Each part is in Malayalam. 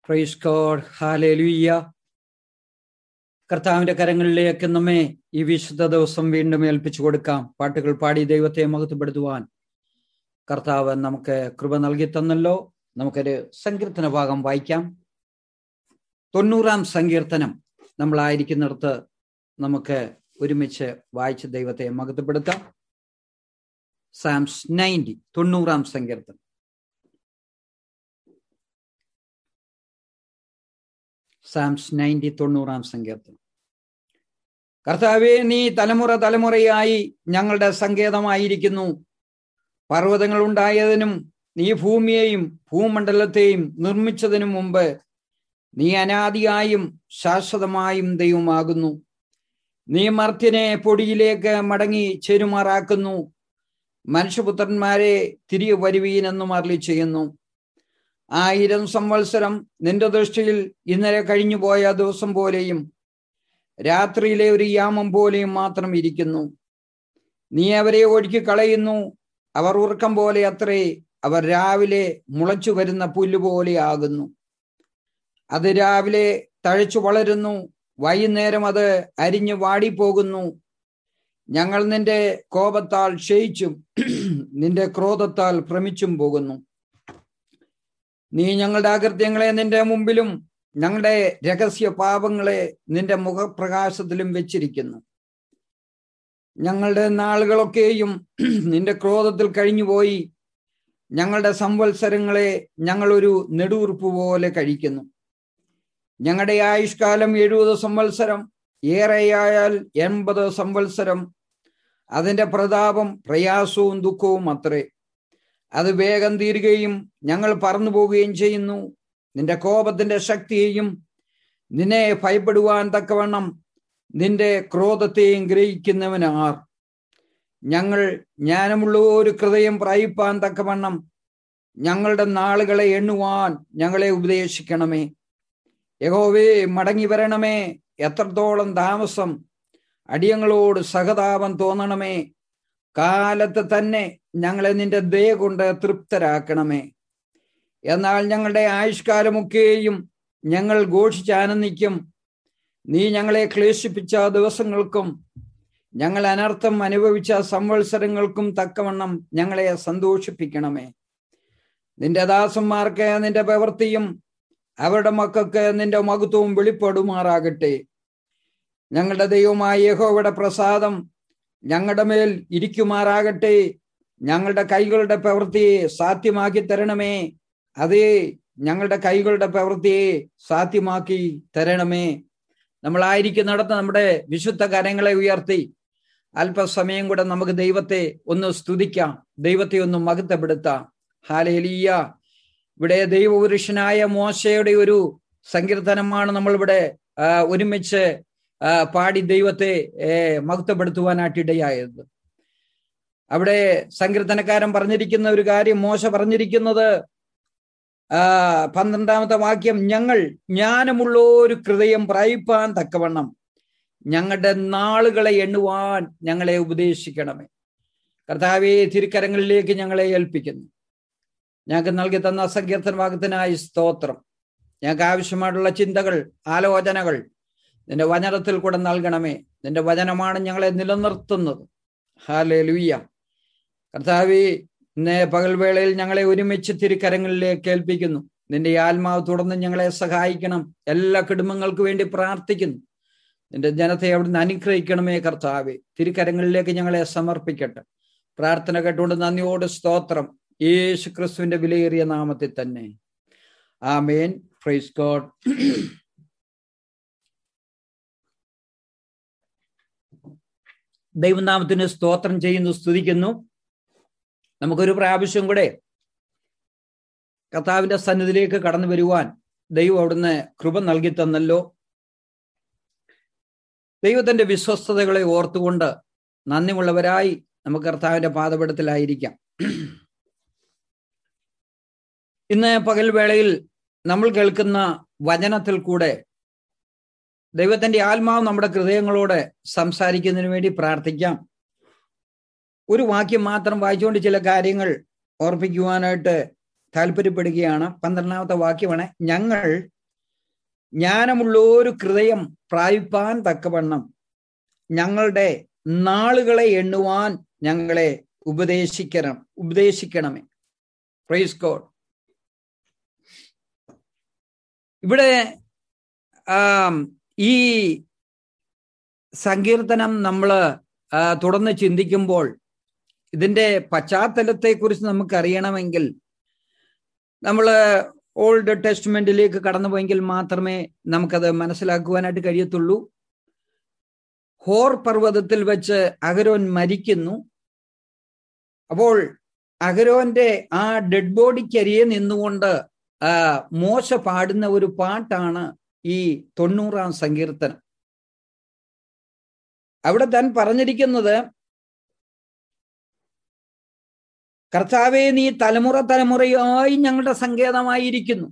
Price God, hallelujah. കർത്താവിന്റെ കരങ്ങളിലേക്ക് നമ്മെ ഈ വിശുദ്ധ ദിവസം വീണ്ടും ഏൽപ്പിച്ചു കൊടുക്കാം. പാട്ടുകൾ പാടി ദൈവത്തെ മഹത്വപ്പെടുത്തുവാൻ കർത്താവ് നമുക്ക് കൃപ നൽകി തന്നല്ലോ. നമുക്കൊരു സങ്കീർത്തന ഭാഗം വായിക്കാം. 90-ാം സങ്കീർത്തനം നമ്മളായിരിക്കുന്നിടത്ത് നമുക്ക് ഒരുമിച്ച് വായിച്ച് ദൈവത്തെ മഹത്വപ്പെടുത്താം. സാംസ് 90, 90-ാം സങ്കീർത്തനം. സാംസ് 90, 90-ാം സങ്കീർത്തനം. കർത്താവേ, നീ തലമുറ തലമുറയായി ഞങ്ങളുടെ സങ്കേതമായിരിക്കുന്നു. പർവ്വതങ്ങൾ ഉണ്ടായതിനും നീ ഭൂമിയെയും ഭൂമണ്ഡലത്തെയും നിർമ്മിച്ചതിനു മുമ്പ് നീ അനാദിയായും ശാശ്വതമായും ദൈവമാകുന്നു. നീ മർത്യനെ പൊടിയിലേക്ക് മടങ്ങി ചേരുമാറാക്കുന്നു. മനുഷ്യപുത്രന്മാരെ തിരികെ വരുവീനെന്നും അരുളി ചെയ്യുന്നു. 1000 സംവത്സരം നിന്റെ ദൃഷ്ടിയിൽ ഇന്നലെ കഴിഞ്ഞുപോയ ദിവസം പോലെയും രാത്രിയിലെ ഒരു യാമം പോലെയും മാത്രം ഇരിക്കുന്നു. നീ അവരെ ഒഴുക്കി കളയുന്നു. അവർ ഉറക്കം പോലെ അത്രേ. അവർ രാവിലെ മുളച്ചു വരുന്ന പുല്ലുപോലെ ആകുന്നു. അത് രാവിലെ തഴച്ചു വളരുന്നു, വൈകുന്നേരം അത് അരിഞ്ഞു വാടിപ്പോകുന്നു. ഞങ്ങൾ നിന്റെ കോപത്താൽ ക്ഷയിച്ചും നിന്റെ ക്രോധത്താൽ ഭ്രമിച്ചും പോകുന്നു. നീ ഞങ്ങളുടെ അകൃത്യങ്ങളെ നിന്റെ മുമ്പിലും ഞങ്ങളുടെ രഹസ്യ പാപങ്ങളെ നിന്റെ മുഖപ്രകാശത്തിലും വെച്ചിരിക്കുന്നു. ഞങ്ങളുടെ നാളുകളൊക്കെയും നിന്റെ ക്രോധത്തിൽ കഴിഞ്ഞുപോയി. ഞങ്ങളുടെ സംവത്സരങ്ങളെ ഞങ്ങൾ ഒരു നെടുവീർപ്പ് പോലെ കഴിക്കുന്നു. ഞങ്ങളുടെ ആയുഷ്കാലം 70 സംവത്സരം, ഏറെയായാൽ 80 സംവത്സരം. അതിന്റെ പ്രതാപം പ്രയാസവും ദുഃഖവും അത്രേ. അത് വേഗം തീരുകയും ഞങ്ങൾ പറന്നു പോവുകയും ചെയ്യുന്നു. നിന്റെ കോപത്തിന്റെ ശക്തിയെയും നിന്നെ ഭയപ്പെടുവാൻ തക്കവണ്ണം നിന്റെ ക്രോധത്തെയും ഗ്രഹിക്കുന്നവനാർ. ഞങ്ങൾ ജ്ഞാനമുള്ള ഒരു ഹൃദയം പ്രാപിപ്പാൻ തക്കവണ്ണം ഞങ്ങളുടെ നാളുകളെ എണ്ണുവാൻ ഞങ്ങളെ ഉപദേശിക്കണമേ. യഹോവേ, മടങ്ങി വരണമേ. എത്രത്തോളം താമസം? അടിയങ്ങളോട് സഹതാപം തോന്നണമേ. കാലത്ത് തന്നെ ഞങ്ങളെ നിന്റെ ദയ കൊണ്ട് തൃപ്തരാക്കണമേ. എന്നാൽ ഞങ്ങളുടെ ആയുഷ്കാലമൊക്കെയും ഞങ്ങൾ ഘോഷിച്ചാനന്ദിക്കും. നീ ഞങ്ങളെ ക്ലേശിപ്പിച്ച ദിവസങ്ങൾക്കും ഞങ്ങൾ അനർത്ഥം അനുഭവിച്ച സംവത്സരങ്ങൾക്കും തക്കവണ്ണം ഞങ്ങളെ സന്തോഷിപ്പിക്കണമേ. നിന്റെ ദാസന്മാർക്ക് നിന്റെ പ്രവൃത്തിയും അവരുടെ മക്കൾക്ക് നിന്റെ മഹത്വവും വെളിപ്പെടുമാറാകട്ടെ. ഞങ്ങളുടെ ദൈവമായ യഹോവയുടെ പ്രസാദം ഞങ്ങളുടെ മേൽ ഇരിക്കുമാറാകട്ടെ. ഞങ്ങളുടെ കൈകളുടെ പ്രവൃത്തിയെ സാധ്യമാക്കി തരണമേ. അതേ, ഞങ്ങളുടെ കൈകളുടെ പ്രവൃത്തിയെ സാധ്യമാക്കി തരണമേ. നമ്മളായിരിക്കുന്നിടത്ത് നമ്മുടെ വിശുദ്ധ കരങ്ങളെ ഉയർത്തി അല്പസമയം കൂടെ നമുക്ക് ദൈവത്തെ ഒന്ന് സ്തുതിക്കാം, ദൈവത്തെ ഒന്ന് മഹത്വപ്പെടുത്താം. ഹല്ലേലൂയ. ഇവിടെ ദൈവപുരുഷനായ മോശയുടെ ഒരു സങ്കീർത്തനമാണ് നമ്മളിവിടെ ഒരുമിച്ച് പാടി ദൈവത്തെ മഹത്വപ്പെടുത്തുവാനായിട്ടിടയായത്. അവിടെ സങ്കീർത്തനക്കാരൻ പറഞ്ഞിരിക്കുന്ന ഒരു കാര്യം, മോശ പറഞ്ഞിരിക്കുന്നത് 12-ാമത്തെ വാക്യം, ഞങ്ങൾ ജ്ഞാനമുള്ള ഒരു ഹൃദയം പ്രാപിപ്പാൻ തക്കവണ്ണം ഞങ്ങളുടെ നാളുകളെ എണ്ണുവാൻ ഞങ്ങളെ ഉപദേശിക്കണമേ. കർത്താവേ, തിരുക്കരങ്ങളിലേക്ക് ഞങ്ങളെ ഏൽപ്പിക്കുന്നു. ഞങ്ങൾക്ക് നൽകി തന്ന സങ്കീർത്തന ഭാഗത്തിനായി സ്തോത്രം. ഞങ്ങൾക്ക് ആവശ്യമായിട്ടുള്ള ചിന്തകൾ, ആലോചനകൾ നിന്റെ വചനത്തിൽ കൂടെ നൽകണമേ. നിന്റെ വചനമാണ് ഞങ്ങളെ നിലനിർത്തുന്നത്. ഹല്ലേലൂയ. കർത്താവേ, ഇന്ന് പകൽവേളയിൽ ഞങ്ങളെ ഒരുമിച്ച് തിരുക്കരങ്ങളിലേക്ക് ഏൽപ്പിക്കുന്നു. നിന്റെ ആത്മാവ് തുടർന്ന് ഞങ്ങളെ സഹായിക്കണം. എല്ലാ കുടുംബങ്ങൾക്ക് വേണ്ടി പ്രാർത്ഥിക്കുന്നു. നിന്റെ ജനത്തെ അവിടുന്ന് അനുഗ്രഹിക്കണമേ. കർത്താവേ, തിരുക്കരങ്ങളിലേക്ക് ഞങ്ങളെ സമർപ്പിക്കട്ടെ. പ്രാർത്ഥന കേട്ടുകൊണ്ട് നന്ദിയോട് സ്തോത്രം. യേശു ക്രിസ്തുവിന്റെ വിലയേറിയ നാമത്തിൽ തന്നെ, ആമേൻ. Praise God. ദൈവനാമത്തിന് സ്തോത്രം ചെയ്യുന്നു, സ്തുതിക്കുന്നു. നമുക്കൊരു പ്രാവശ്യം കൂടെ കർത്താവിന്റെ സന്നിധിയിലേക്ക് കടന്നു വരുവാൻ ദൈവം അവിടുന്ന് കൃപ നൽകി തന്നല്ലോ. ദൈവത്തിന്റെ വിശ്വസ്തതകളെ ഓർത്തുകൊണ്ട് നന്ദിയുള്ളവരായി നമുക്ക് കർത്താവിന്റെ പാദപീഠത്തിലായിരിക്കാം. ഇന്ന് പകൽവേളയിൽ നമ്മൾ കേൾക്കുന്ന വചനത്തിൽ കൂടെ ദൈവത്തിന്റെ ആത്മാവ് നമ്മുടെ ഹൃദയങ്ങളോട് സംസാരിക്കുന്നതിന് വേണ്ടി പ്രാർത്ഥിക്കാം. ഒരു വാക്യം മാത്രം വായിച്ചുകൊണ്ട് ചില കാര്യങ്ങൾ ഓർപ്പിക്കുവാനായിട്ട് താല്പര്യപ്പെടുകയാണ്. 12-ാമത്തെ വാക്യമാണ്, ഞങ്ങൾ ജ്ഞാനമുള്ളൊരു ഹൃദയം പ്രാപിപ്പാൻ തക്കവണ്ണം ഞങ്ങളുടെ നാളുകളെ എണ്ണുവാൻ ഞങ്ങളെ ഉപദേശിക്കണമേ. Praise God. ഇവിടെ ഈ സങ്കീർത്തനം നമ്മൾ തുടർന്ന് ചിന്തിക്കുമ്പോൾ ഇതിന്റെ പശ്ചാത്തലത്തെക്കുറിച്ച് നമുക്കറിയണമെങ്കിൽ നമ്മൾ ഓൾഡ് ടെസ്റ്റ്മെന്റിലേക്ക് കടന്നുപോയെങ്കിൽ മാത്രമേ നമുക്കത് മനസ്സിലാക്കുവാനായിട്ട് കഴിയത്തുള്ളൂ. ഹോർ പർവ്വതത്തിൽ വെച്ച് അഹരോൻ മരിക്കുന്നു. അപ്പോൾ അഹരോന്റെ ആ ഡെഡ് ബോഡിക്കരിയെ നിന്നുകൊണ്ട് മോശ പാടുന്ന ഒരു പാട്ടാണ് ഈ 90-ാം സങ്കീർത്തനം. അവിടെ താൻ പറഞ്ഞിരിക്കുന്നത്, കർത്താവേ, നീ തലമുറ തലമുറയായി ഞങ്ങളുടെ സങ്കേതമായിരിക്കുന്നു.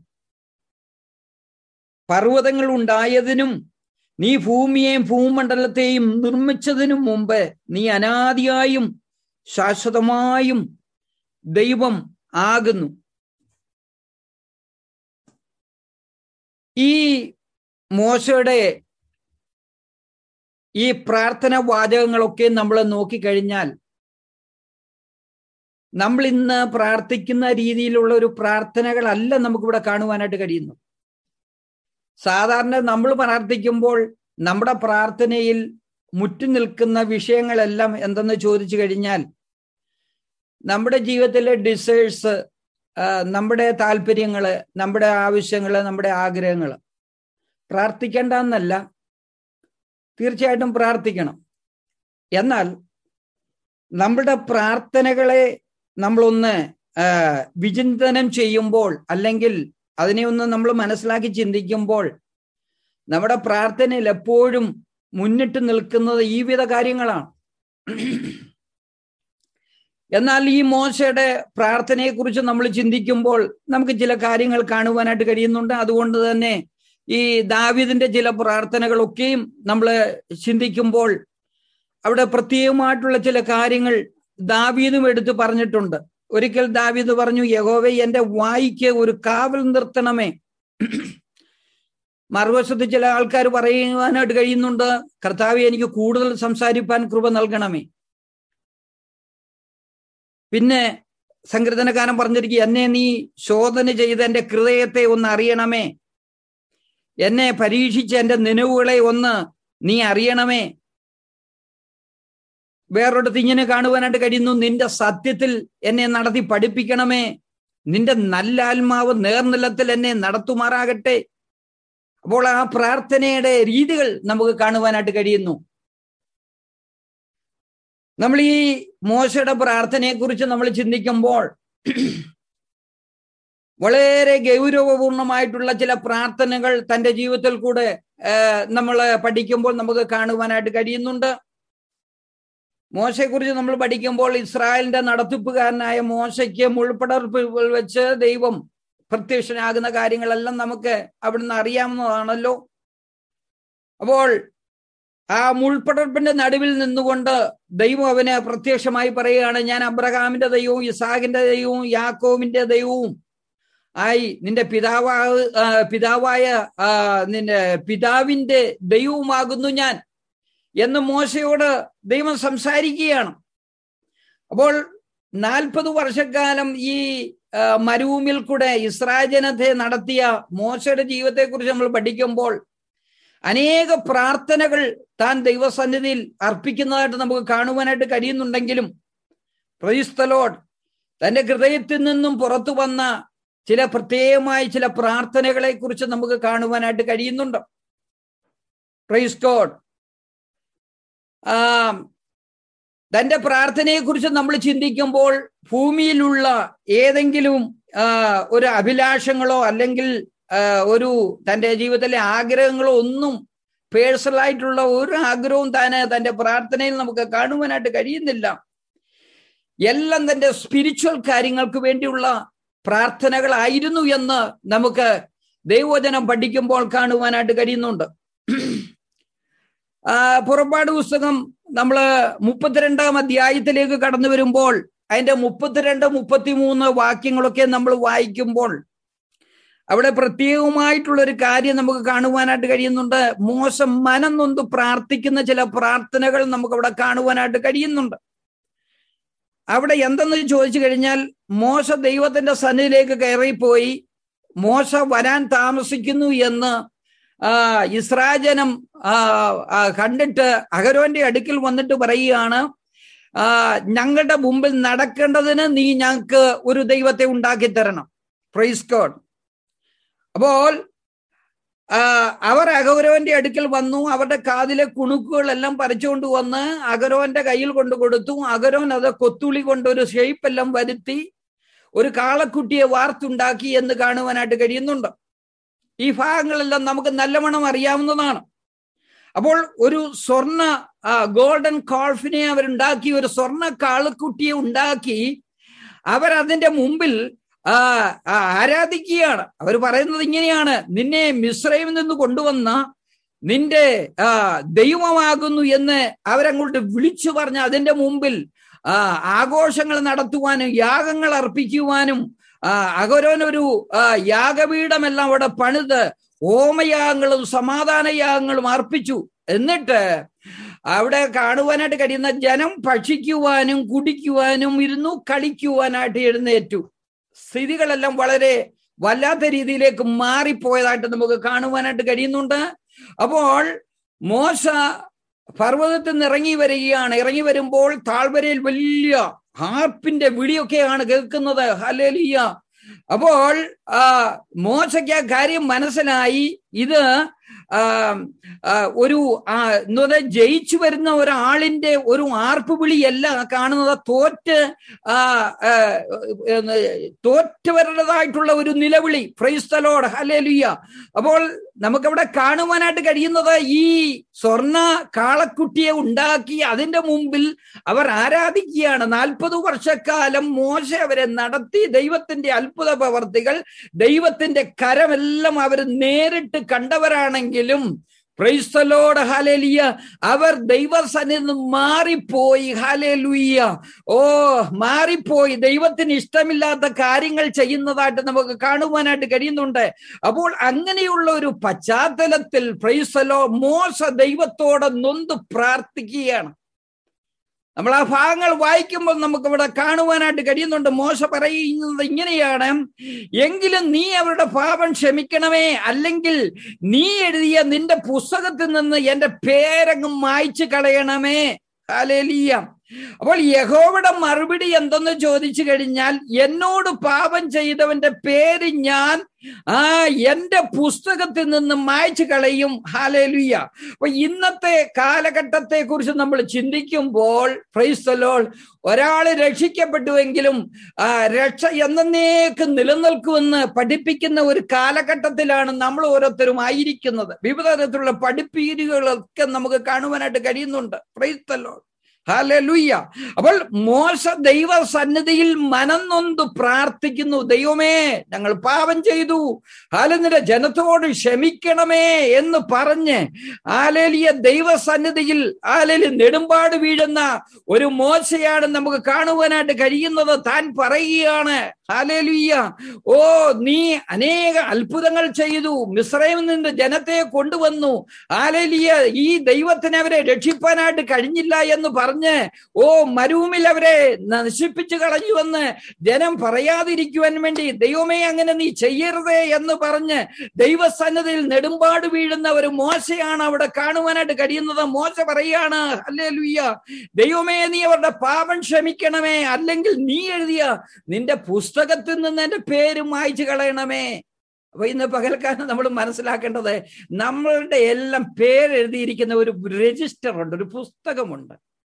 പർവ്വതങ്ങൾ ഉണ്ടായതിനും നീ ഭൂമിയെയും ഭൂമണ്ഡലത്തെയും നിർമ്മിച്ചതിനും മുമ്പ് നീ അനാദിയായും ശാശ്വതമായും ദൈവം ആകുന്നു. ഈ മോശയുടെ ഈ പ്രാർത്ഥന വാചകങ്ങളൊക്കെ നമ്മൾ നോക്കിക്കഴിഞ്ഞാൽ നമ്മൾ ഇന്ന് പ്രാർത്ഥിക്കുന്ന രീതിയിലുള്ള ഒരു പ്രാർത്ഥനകളല്ല നമുക്കിവിടെ കാണുവാനായിട്ട് കഴിയുന്നു. സാധാരണ നമ്മൾ പ്രാർത്ഥിക്കുമ്പോൾ നമ്മുടെ പ്രാർത്ഥനയിൽ മുറ്റി നിൽക്കുന്ന വിഷയങ്ങളെല്ലാം എന്തെന്ന് ചോദിച്ചു കഴിഞ്ഞാൽ നമ്മുടെ ജീവിതത്തിലെ ഡിസേഴ്സ്, നമ്മുടെ താല്പര്യങ്ങള്, നമ്മുടെ ആവശ്യങ്ങള്, നമ്മുടെ ആഗ്രഹങ്ങള്. പ്രാർത്ഥിക്കേണ്ട എന്നല്ല, തീർച്ചയായിട്ടും പ്രാർത്ഥിക്കണം. എന്നാൽ നമ്മുടെ പ്രാർത്ഥനകളെ നമ്മളൊന്ന് വിചിന്തനം ചെയ്യുമ്പോൾ, അല്ലെങ്കിൽ അതിനെ ഒന്ന് നമ്മൾ മനസ്സിലാക്കി ചിന്തിക്കുമ്പോൾ, നമ്മുടെ പ്രാർത്ഥനയിൽ എപ്പോഴും മുന്നിട്ട് നിൽക്കുന്നത് ഈ വിധ കാര്യങ്ങളാണ്. എന്നാൽ ഈ മോശയുടെ പ്രാർത്ഥനയെക്കുറിച്ച് നമ്മൾ ചിന്തിക്കുമ്പോൾ നമുക്ക് ചില കാര്യങ്ങൾ കാണുവാനായിട്ട് കഴിയുന്നുണ്ട്. അതുകൊണ്ട് തന്നെ ഈ ദാവീദിന്റെ ചില പ്രാർത്ഥനകളൊക്കെയും നമ്മൾ ചിന്തിക്കുമ്പോൾ അവിടെ പ്രത്യേകമായിട്ടുള്ള ചില കാര്യങ്ങൾ ദാവീദും എടുത്ത് പറഞ്ഞിട്ടുണ്ട്. ഒരിക്കൽ ദാവീദ് പറഞ്ഞു, യഹോവേ, എന്റെ വായ്ക്ക് ഒരു കാവൽ നിർത്തണമേ. മറുവശത്ത് ചില ആൾക്കാർ പറയുവാനായിട്ട് കഴിയുന്നുണ്ട്, കർത്താവേ, എനിക്ക് കൂടുതൽ സംസാരിപ്പാൻ കൃപ നൽകണമേ. പിന്നെ സങ്കീർത്തനക്കാരൻ പറഞ്ഞിരിക്കുക, എന്നെ നീ ശോധന ചെയ്ത് എന്റെ ഹൃദയത്തെ ഒന്ന് അറിയണമേ, എന്നെ പരീക്ഷിച്ച് എന്റെ നിലവുകളെ ഒന്ന് നീ അറിയണമേ. വേറൊരിടത്ത് ഇങ്ങനെ കാണുവാനായിട്ട് കഴിയുന്നു, നിന്റെ സത്യത്തിൽ എന്നെ നടത്തി പഠിപ്പിക്കണമേ, നിന്റെ നല്ല ആത്മാവ് നേർനിലത്തിൽ എന്നെ നടത്തുമാറാകട്ടെ. അപ്പോൾ ആ പ്രാർത്ഥനയുടെ രീതികൾ നമുക്ക് കാണുവാനായിട്ട് കഴിയുന്നു. നമ്മൾ ഈ മോശയുടെ പ്രാർത്ഥനയെക്കുറിച്ച് നമ്മൾ ചിന്തിക്കുമ്പോൾ വളരെ ഗൗരവപൂർണമായിട്ടുള്ള ചില പ്രാർത്ഥനകൾ തൻ്റെ ജീവിതത്തിൽ കൂടെ നമ്മൾ പഠിക്കുമ്പോൾ നമുക്ക് കാണുവാനായിട്ട് കഴിയുന്നുണ്ട്. മോശയെക്കുറിച്ച് നമ്മൾ പഠിക്കുമ്പോൾ ഇസ്രായേലിന്റെ നടത്തിപ്പുകാരനായ മോശയ്ക്ക് മുൾപ്പടർപ്പിൽ വെച്ച് ദൈവം പ്രത്യക്ഷനാകുന്ന കാര്യങ്ങളെല്ലാം നമുക്ക് അവിടുന്ന് അറിയാവുന്നതാണല്ലോ. അപ്പോൾ ആ മുൾപ്പടർപ്പിന്റെ നടുവിൽ നിന്നുകൊണ്ട് ദൈവം അവന് പ്രത്യക്ഷമായി പറയുകയാണ്, ഞാൻ അബ്രഹാമിന്റെ ദൈവവും ഇസാഖിന്റെ ദൈവവും യാക്കോബിന്റെ ദൈവവും ആയി നിന്റെ പിതാവായ നിന്റെ പിതാവിന്റെ ദൈവവുമാകുന്നു ഞാൻ എന്ന് മോശയോട് ദൈവം സംസാരിക്കുകയാണ്. അപ്പോൾ 40 വർഷക്കാലം ഈ മരുഭൂമിയിൽ കൂടെ ഇസ്രായേൽ ജനത്തെ നടത്തിയ മോശയുടെ ജീവിതത്തെക്കുറിച്ച് നമ്മൾ പഠിക്കുമ്പോൾ അനേക പ്രാർത്ഥനകൾ താൻ ദൈവസന്നിധിയിൽ അർപ്പിക്കുന്നതായിട്ട് നമുക്ക് കാണുവാനായിട്ട് കഴിയുന്നുണ്ടെങ്കിലും പ്രൈസ് ദി ലോർഡ്, തന്റെ ഹൃദയത്തിൽ നിന്നും പുറത്തു വന്ന ചില പ്രത്യേകമായ ചില പ്രാർത്ഥനകളെ കുറിച്ച് നമുക്ക് കാണുവാനായിട്ട് കഴിയുന്നുണ്ട്. Praise God. തന്റെ പ്രാർത്ഥനയെക്കുറിച്ച് നമ്മൾ ചിന്തിക്കുമ്പോൾ ഭൂമിയിലുള്ള ഏതെങ്കിലും ഒരു അഭിലാഷങ്ങളോ അല്ലെങ്കിൽ ഒരു തൻ്റെ ജീവിതത്തിലെ ആഗ്രഹങ്ങളോ ഒന്നും പേഴ്സണലായിട്ടുള്ള ഒരു ആഗ്രഹവും തന്റെ പ്രാർത്ഥനയിൽ നമുക്ക് കാണുവാനായിട്ട് കഴിയുന്നില്ല. എല്ലാം തന്റെ സ്പിരിച്വൽ കാര്യങ്ങൾക്ക് വേണ്ടിയുള്ള പ്രാർത്ഥനകളായിരുന്നു എന്ന് നമുക്ക് ദൈവവചനം പഠിക്കുമ്പോൾ കാണുവാനായിട്ട് കഴിയുന്നുണ്ട്. പുറപ്പാട് പുസ്തകം നമ്മൾ 32-ാം അധ്യായത്തിലേക്ക് കടന്നു വരുമ്പോൾ അതിന്റെ 32, 33 വാക്യങ്ങളൊക്കെ നമ്മൾ വായിക്കുമ്പോൾ അവിടെ പ്രത്യേകമായിട്ടുള്ളൊരു കാര്യം നമുക്ക് കാണുവാനായിട്ട് കഴിയുന്നുണ്ട്. മോശ മനം നൊന്ത് പ്രാർത്ഥിക്കുന്ന ചില പ്രാർത്ഥനകൾ നമുക്ക് അവിടെ കാണുവാനായിട്ട് കഴിയുന്നുണ്ട്. അവിടെ എന്തെന്ന് ചോദിച്ചു കഴിഞ്ഞാൽ, മോശ ദൈവത്തിന്റെ സന്നിധിയിലേക്ക് കയറിപ്പോയി. മോശ വരാൻ താമസിക്കുന്നു എന്ന് ഇസ്രായേൽ ജനം കണ്ടിട്ട് അഹരോന്റെ അടുക്കൽ വന്നിട്ട് പറയുകയാണ്, ഞങ്ങളുടെ മുമ്പിൽ നടക്കേണ്ടതിന് നീ ഞങ്ങൾക്ക് ഒരു ദൈവത്തെ ഉണ്ടാക്കി തരണം. Praise God. അപ്പോൾ അവർ അഹരോന്റെ അടുക്കൽ വന്നു. അവരുടെ കാതിലെ കുണുക്കുകളെല്ലാം പറിച്ചുകൊണ്ട് വന്ന് അഹരോന്റെ കയ്യിൽ കൊണ്ട് കൊടുത്തു. അഹരോൻ അത് കൊത്തുളി കൊണ്ട് ഒരു ഷേപ്പ് എല്ലാം വരുത്തി ഒരു കാളക്കുട്ടിയെ വാർത്തുണ്ടാക്കി എന്ന് കാണുവാനായിട്ട് കഴിയുന്നുണ്ട്. ഈ ഭാഗങ്ങളെല്ലാം നമുക്ക് നല്ലവണ്ണം അറിയാവുന്നതാണ്. അപ്പോൾ ഒരു സ്വർണ്ണ ഗോൾഡൻ കോൾഫിനെ അവരുണ്ടാക്കി, ഒരു സ്വർണ്ണ കാളക്കുട്ടിയെ ഉണ്ടാക്കി അവരതിന്റെ മുമ്പിൽ ആരാധിക്കുകയാണ്. അവർ പറയുന്നത് ഇങ്ങനെയാണ്, നിന്നെ മിസ്രൈമിൽ നിന്ന് കൊണ്ടുവന്ന നിന്റെ ദൈവമാകുന്നു എന്ന് അവരങ്ങോട്ട് വിളിച്ചു പറഞ്ഞ് അതിന്റെ മുമ്പിൽ ആഘോഷങ്ങൾ നടത്തുവാനും യാഗങ്ങൾ അർപ്പിക്കുവാനും അഹരോനൊരു യാഗപീഠമെല്ലാം അവിടെ പണിത് ഹോമയാഗങ്ങളും സമാധാന യാഗങ്ങളും അർപ്പിച്ചു. എന്നിട്ട് അവിടെ കാണുവാനായിട്ട് കഴിയുന്ന ജനം ഭക്ഷിക്കുവാനും കുടിക്കുവാനും ഇരുന്നു, കളിക്കുവാനായിട്ട് എഴുന്നേറ്റു. സ്ഥിതികളെല്ലാം വളരെ വല്ലാത്ത രീതിയിലേക്ക് മാറിപ്പോയതായിട്ട് നമുക്ക് കാണുവാനായിട്ട് കഴിയുന്നുണ്ട്. അപ്പോൾ മോശ പർവ്വതത്തിൽ നിന്ന് ഇറങ്ങി വരികയാണ്. ഇറങ്ങി വരുമ്പോൾ താഴ്വരയിൽ വലിയ ഹാർപ്പിന്റെ വിളിയൊക്കെയാണ് കേൾക്കുന്നത്. ഹല്ലേലൂയ. അപ്പോൾ മോശയ്ക്ക് ആ കാര്യം മനസ്സിലായി. ഇത് ഒരു ജയിച്ചു വരുന്ന ഒരാളിന്റെ ഒരു ആർപ്പ് വിളിയല്ല കാണുന്നത്, തോറ്റവരുടേതായിട്ടുള്ള ഒരു നിലവിളി. Praise the Lord. ഹല്ലേലൂയ. അപ്പോൾ നമുക്കവിടെ കാണുവാനായിട്ട് കഴിയുന്നത്, ഈ സ്വർണ്ണ കാളക്കുട്ടിയെ ഉണ്ടാക്കി അതിന്റെ മുമ്പിൽ അവർ ആരാധിക്കുകയാണ്. 40 വർഷക്കാലം മോശ അവരെ നടത്തി. ദൈവത്തിന്റെ അത്ഭുത പ്രവർത്തികൾ, ദൈവത്തിന്റെ കരമെല്ലാം അവർ നേരിട്ട് കണ്ടവരാണെങ്കിലും പ്രൈസ് ദി ലോർഡ്. ഹല്ലേലൂയ. അവർ ദൈവസന്നിധിയിൽ നിന്ന് മാറിപ്പോയി. ഹല്ലേലൂയ. മാറിപ്പോയി. ദൈവത്തിന് ഇഷ്ടമില്ലാത്ത കാര്യങ്ങൾ ചെയ്യുന്നതായിട്ട് നമുക്ക് കാണുവാനായിട്ട് കഴിയുന്നുണ്ട്. അപ്പോൾ അങ്ങനെയുള്ള ഒരു പശ്ചാത്തലത്തിൽ പ്രൈസ് ദി ലോർഡ് മോശ ദൈവത്തോട് നൊന്ത് പ്രാർത്ഥിക്കുകയാണ്. നമ്മൾ ആ ഭാഗങ്ങൾ വായിക്കുമ്പോൾ നമുക്ക് ഇവിടെ കാണുവാനായിട്ട് കഴിയുന്നുണ്ട്. മോശ പറയുന്നത് ഇങ്ങനെയാണ്, എങ്കിലും നീ അവരുടെ പാപം ക്ഷമിക്കണമേ, അല്ലെങ്കിൽ നീ എഴുതിയ നിന്റെ പുസ്തകത്തിൽ നിന്ന് എന്റെ പേരങ്ങ് മായ്ച്ചു കളയണമേ. ഹല്ലേലൂയ. അപ്പോൾ യഹോവയുടെ മറുപടി എന്തെന്ന് ചോദിച്ചു കഴിഞ്ഞാൽ, എന്നോട് പാപം ചെയ്തവന്റെ പേര് ഞാൻ എന്റെ പുസ്തകത്തിൽ നിന്ന് മായ്ച്ചു കളയും. ഹല്ലേലൂയ. അപ്പൊ ഇന്നത്തെ കാലഘട്ടത്തെ കുറിച്ച് നമ്മൾ ചിന്തിക്കുമ്പോൾ പ്രൈസ് ദി ലോർഡ്, ഒരാള് രക്ഷിക്കപ്പെട്ടുവെങ്കിലും രക്ഷ എന്നേക്കും നിലനിൽക്കുമെന്ന് പഠിപ്പിക്കുന്ന ഒരു കാലഘട്ടത്തിലാണ് നമ്മൾ ഓരോരുത്തരും ആയിരിക്കുന്നത്. വിവിധ തരത്തിലുള്ള പഠിപ്പീരുകളൊക്കെ നമുക്ക് കാണുവാനായിട്ട് കഴിയുന്നുണ്ട്. Praise the Lord. ഹല്ലേലൂയ. അപ്പോൾ മോശ ദൈവ സന്നിധിയിൽ മനം നൊന്ത് പ്രാർത്ഥിക്കുന്നു, ദൈവമേ ഞങ്ങൾ പാപം ചെയ്തു, നിന്റെ ജനത്തോട് ക്ഷമിക്കണമേ എന്ന് പറഞ്ഞ് ഹല്ലേലൂയ ദൈവ സന്നിധിയിൽ നെടുമ്പാട് വീഴുന്ന ഒരു മോശയാണ് നമുക്ക് കാണുവാനായിട്ട് കഴിയുന്നത്. താൻ പറയുകയാണ്, ഹല്ലേലൂയ, നീ അനേക അത്ഭുതങ്ങൾ ചെയ്തു, മിസ്രൈമിൽ നിന്ന് ജനത്തെ കൊണ്ടുവന്നു, ഹല്ലേലൂയ ഈ ദൈവത്തിന് അവരെ രക്ഷിപ്പാനായിട്ട് കഴിഞ്ഞില്ല എന്ന് പറഞ്ഞ് മരുഭൂമിയിൽ അവരെ നശിപ്പിച്ചു കളഞ്ഞുവെന്ന് ജനം പറയാതിരിക്കുവാൻ വേണ്ടി, ദൈവമേ അങ്ങനെ നീ ചെയ്യരുതേ എന്ന് പറഞ്ഞ് ദൈവസന്നിധിയിൽ നെടുമ്പാട് വീഴുന്ന ഒരു മോശയാണ് അവിടെ കാണുവാനായിട്ട് കഴിയുന്നത്. മോശ പറയാണ്, ഹല്ലേലൂയ, ദൈവമേ നീ അവരുടെ പാപം ക്ഷമിക്കണമേ, അല്ലെങ്കിൽ നീ എഴുതിയ നിന്റെ പുസ്തകത്തിൽ നിന്ന് എന്റെ പേര് മായ്ച്ചു കളയണമേ. അപ്പൊ ഇന്ന് പകൽക്കാലം നമ്മൾ മനസ്സിലാക്കേണ്ടത്, നമ്മളുടെ എല്ലാം പേരെഴുതിയിരിക്കുന്ന ഒരു രജിസ്റ്റർ ഉണ്ട്, ഒരു പുസ്തകമുണ്ട്.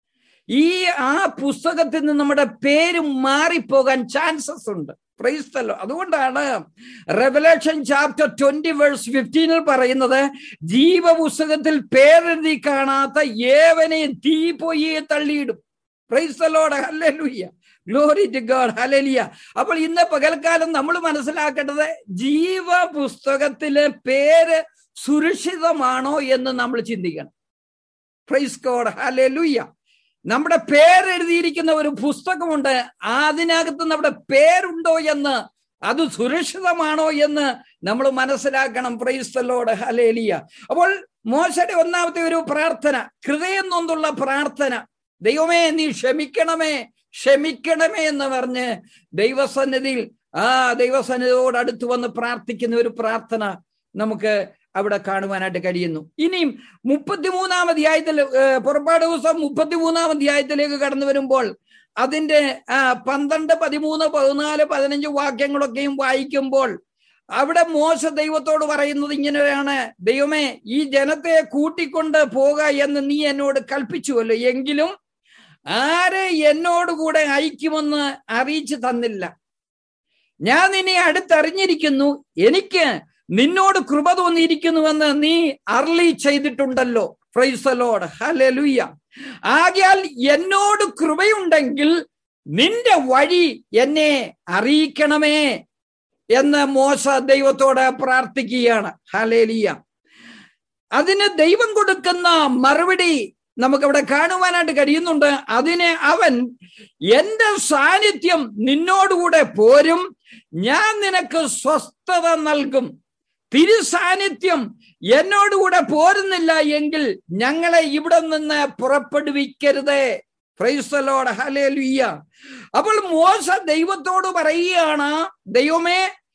ആ പുസ്തകത്തിൽ നിന്ന് നമ്മുടെ പേര് മാറിപ്പോകാൻ ചാൻസസ് ഉണ്ട്. Praise the Lord. അതുകൊണ്ടാണ് റെവലേഷൻ ചാപ്റ്റർ 20:15 പറയുന്നത്, ജീവപുസ്തകത്തിൽ പേരെഴുതി കാണാത്ത ഏവനെയും തീ പൊയ്യെ തള്ളിയിടും. Praise the Lord. Hallelujah. Glory to God. Hallelujah. അപ്പോൾ ഇന്ന് പകൽക്കാലം നമ്മൾ മനസ്സിലാക്കേണ്ടത്, ജീവപുസ്തകത്തിലെ പേര് സുരക്ഷിതമാണോ എന്ന് നമ്മൾ ചിന്തിക്കണം. Praise God. ഹല്ലേലൂയ. നമ്മുടെ പേരെഴുതിയിരിക്കുന്ന ഒരു പുസ്തകമുണ്ട്, അതിനകത്ത് നമ്മുടെ പേരുണ്ടോ എന്ന് അത് സുരക്ഷിതമാണോ എന്ന് നമ്മൾ മനസ്സിലാക്കണം. Praise the Lord, hallelujah. അപ്പോൾ മോശയുടെ ഒന്നാമത്തെ ഒരു പ്രാർത്ഥന, ഹൃദയം നൊന്തുള്ള പ്രാർത്ഥന. ദൈവമേ നീ ക്ഷമിക്കണമേ ക്ഷമിക്കണമേ എന്ന് പറഞ്ഞ് ദൈവസന്നിധിയോട് അടുത്ത് വന്ന് പ്രാർത്ഥിക്കുന്ന ഒരു പ്രാർത്ഥന നമുക്ക് അവിടെ കാണുവാനായിട്ട് കഴിയുന്നു. ഇനിയും 33-ാം അധ്യായത്തിൽ, പുറപ്പാട് ദിവസം 33-ാം അധ്യായത്തിലേക്ക് കടന്നു വരുമ്പോൾ അതിന്റെ 12, 13, 14, 15 വാക്യങ്ങളൊക്കെയും വായിക്കുമ്പോൾ അവിടെ മോശ ദൈവത്തോട് പറയുന്നത് ഇങ്ങനെയാണ്: ദൈവമേ, ഈ ജനത്തെ കൂട്ടിക്കൊണ്ട് പോക എന്ന് നീ എന്നോട് കൽപ്പിച്ചുവല്ലോ, എങ്കിലും ആരെ എന്നോടുകൂടെ അയക്കുമെന്ന് അറിയിച്ചു തന്നില്ല. ഞാൻ നിന്നെ അടുത്തറിഞ്ഞിരിക്കുന്നു, എനിക്ക് നിന്നോട് കൃപ തോന്നിയിരിക്കുന്നുവെന്ന് നീ അരുളി ചെയ്തിട്ടുണ്ടല്ലോ. Praise the Lord, hallelujah. ആകയാൽ എന്നോട് കൃപയുണ്ടെങ്കിൽ നിന്റെ വഴി എന്നെ അറിയിക്കണമേ എന്ന് മോശ ദൈവത്തോട് പ്രാർത്ഥിക്കുകയാണ്. ഹല്ലേലൂയ. അതിന് ദൈവം കൊടുക്കുന്ന മറുപടി നമുക്കവിടെ കാണുവാനായിട്ട് കഴിയുന്നുണ്ട്. അതിനെ അവൻ, എന്റെ സാന്നിധ്യം നിന്നോടുകൂടെ പോരും, ഞാൻ നിനക്ക് സ്വസ്ഥത നൽകും. തിരുസാന്നിധ്യം എന്നോടുകൂടെ പോരുന്നില്ല എങ്കിൽ ഞങ്ങളെ ഇവിടെ നിന്ന് പുറപ്പെടുവിക്കരുതേ. Praise the Lord, hallelujah. അപ്പോൾ മോശ ദൈവത്തോട് പറയുകയാണ്, ദൈവമേ,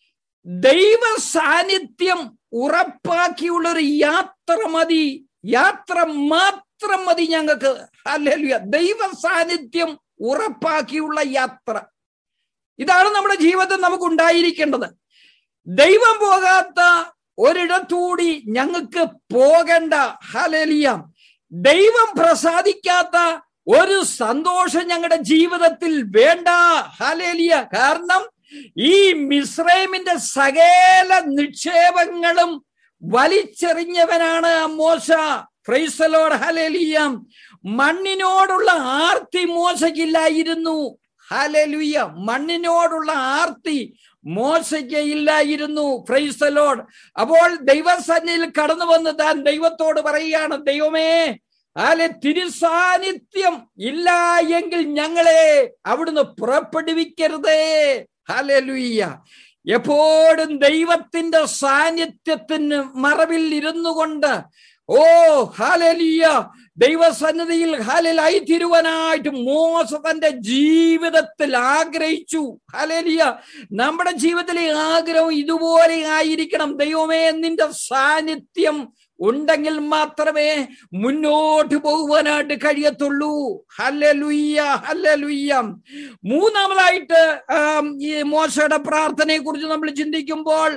ദൈവ സാന്നിധ്യം ഉറപ്പാക്കിയുള്ളൊരു യാത്ര മതി, യാത്ര മാത്രം മതി ഞങ്ങൾക്ക്. ഹല്ലേലൂയ. ദൈവ സാന്നിധ്യം ഉറപ്പാക്കിയുള്ള യാത്ര, ഇതാണ് നമ്മുടെ ജീവിതത്തിൽ നമുക്ക് ഉണ്ടായിരിക്കേണ്ടത്. ദൈവം പോകാത്ത ഒരിടത്തൂടി ഞങ്ങൾക്ക് പോകണ്ട. ഹല്ലേലൂയ. ദൈവം പ്രസാദിക്കാത്ത ഒരു സന്തോഷം ഞങ്ങളുടെ ജീവിതത്തിൽ വേണ്ട. ഹല്ലേലൂയ. കാരണം ഈ മിസ്രൈമിന്റെ സകല നിക്ഷേപങ്ങളും വലിച്ചെറിഞ്ഞവനാണ് മോശ. Praise the Lord, hallelujah. മണ്ണിനോടുള്ള ആർത്തി മോശയ്ക്കില്ലായിരുന്നു. ഹല്ലേലൂയ. മണ്ണിനോടുള്ള ആർത്തി മോശയ്ക്ക് ഇല്ലായിരുന്നു. Praise the Lord. അപ്പോൾ ദൈവസന്നിധിയിൽ കടന്നു വന്ന് താൻ ദൈവത്തോട് പറയുകയാണ്, ദൈവമേ, തിരുസാന്നിധ്യം ഇല്ല എങ്കിൽ ഞങ്ങളെ അവിടുന്ന് പുറപ്പെടുവിക്കരുതേ. ഹല്ലേലൂയ. എപ്പോഴും ദൈവത്തിന്റെ സാന്നിധ്യത്തിന് മറവിൽ ഇരുന്നു കൊണ്ട് ഹല്ലേലൂയ, ദൈവസന്നിധിയിൽ ഹല്ലേലൂയ തിരുവനായിട്ട് മോശ തന്റെ ജീവിതത്തിൽ ആഗ്രഹിച്ചു. ഹല്ലേലൂയ. നമ്മുടെ ജീവിതത്തിലെ ആഗ്രഹം ഇതുപോലെ ആയിരിക്കണം. ദൈവമേ, നിന്റെ സാന്നിധ്യം ഉണ്ടെങ്കിൽ മാത്രമേ മുന്നോട്ട് പോകുവാനായിട്ട് കഴിയത്തുള്ളൂ. Hallelujah, hallelujah. മൂന്നാമതായിട്ട് ഈ മോശയുടെ പ്രാർത്ഥനയെ കുറിച്ച് നമ്മൾ ചിന്തിക്കുമ്പോൾ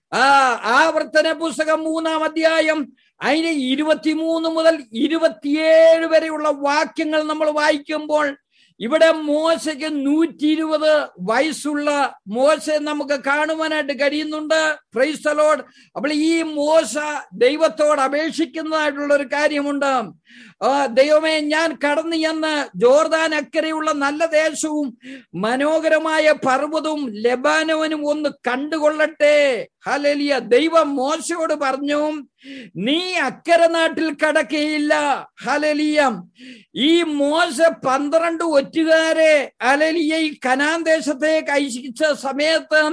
ആവർത്തന പുസ്തകം 3-ാം അധ്യായം അതിന് 23 മുതൽ 27 വരെയുള്ള വാക്യങ്ങൾ നമ്മൾ വായിക്കുമ്പോൾ ഇവിടെ മോശയ്ക്ക് 120 വയസ്സുള്ള മോശയെ നമുക്ക് കാണുവാനായിട്ട് കഴിയുന്നുണ്ട്. Praise the Lord. അപ്പോൾ ഈ മോശ ദൈവത്തോട് അപേക്ഷിക്കുന്നതായിട്ടുള്ള ഒരു കാര്യമുണ്ട്. ദൈവമേ, ഞാൻ കടന്നു ചെന്ന് ജോർദാൻ അക്കരെയുള്ള നല്ല ദേശവും മനോഹരമായ പർവ്വതവും ലെബാനോനും ഒന്ന് കണ്ടുകൊള്ളട്ടെ. ഹല്ലേലൂയ. ദൈവം മോശയോട് പറഞ്ഞു, നീ അക്കരെ നാട്ടിൽ കടക്കയില്ല. ഹല്ലേലൂയ. ഈ മോശ 12 ഒറ്റുകാരെ ഹല്ലേലൂയ ഈ കനാൻ ദേശത്തേക്ക് അയച്ച സമയത്ത്